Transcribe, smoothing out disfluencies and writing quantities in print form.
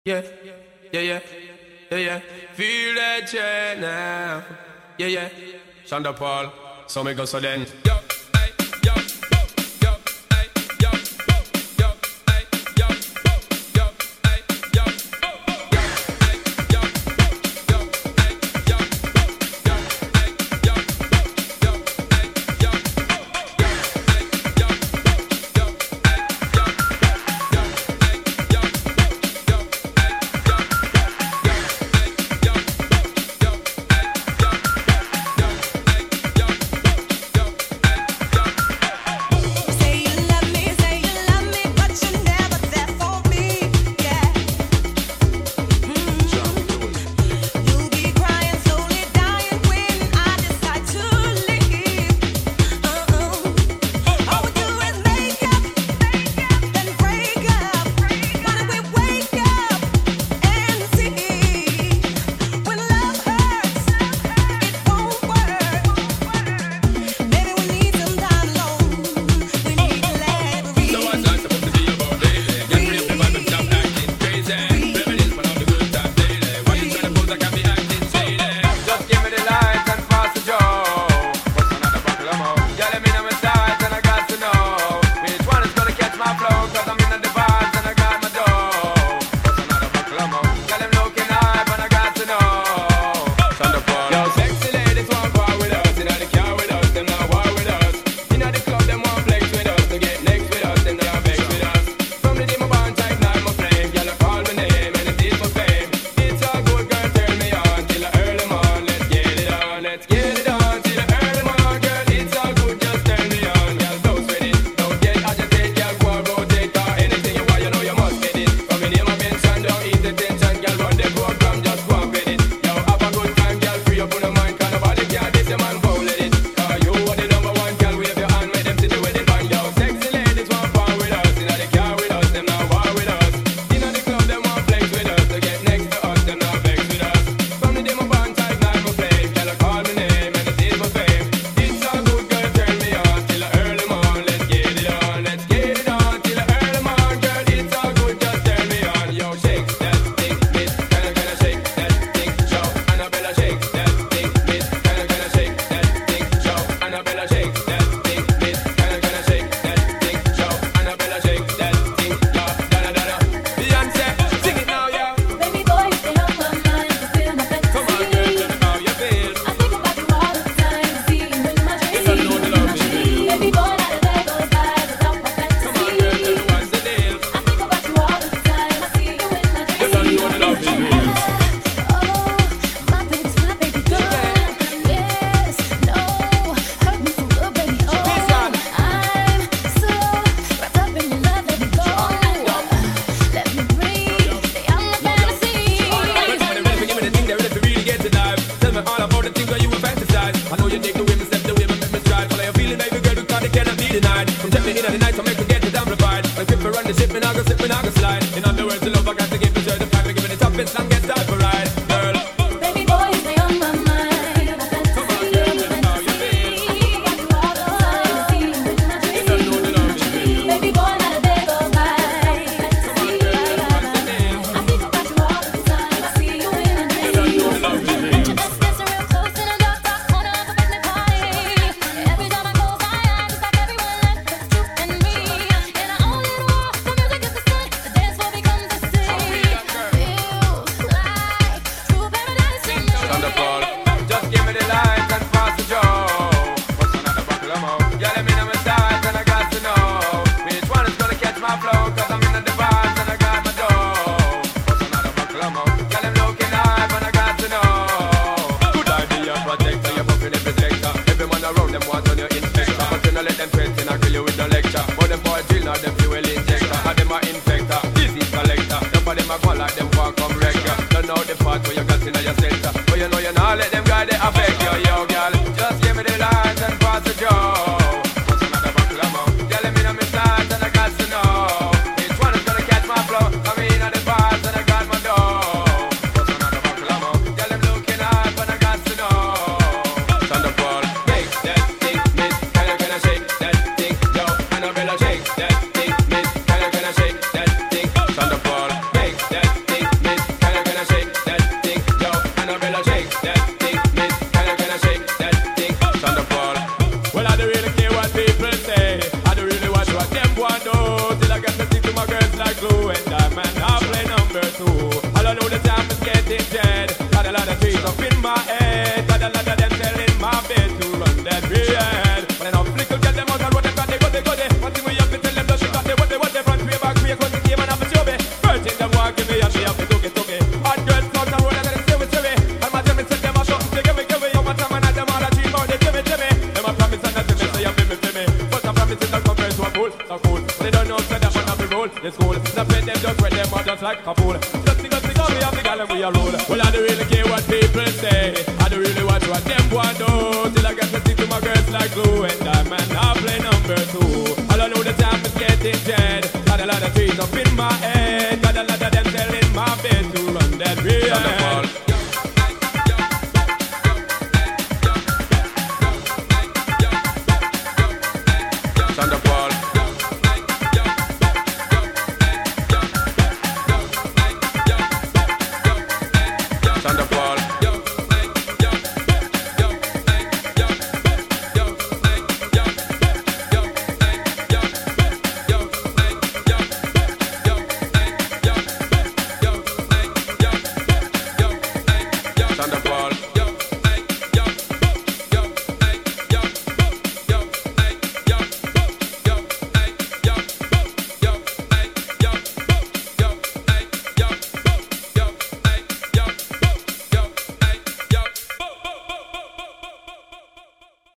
Yeah, yeah, yeah, yeah, yeah. Feel that jet now. Yeah, yeah. Shonda Paul, so me go so then. Yo, hey, yo, yo, hey, yo, yo, hey, yo, yo, hey, yo, yo, hey, yo, yo, hey, yo, yo, hey, yo, yo, hey, yo, Shake that thing, we have the gal and we are roll. Well, I don't really care what people say. I don't really watch what them want do. Till I get to stick to my girls like glue. And diamond, I play number two. All I know the time is getting dead. Got a lot of trees up in my head.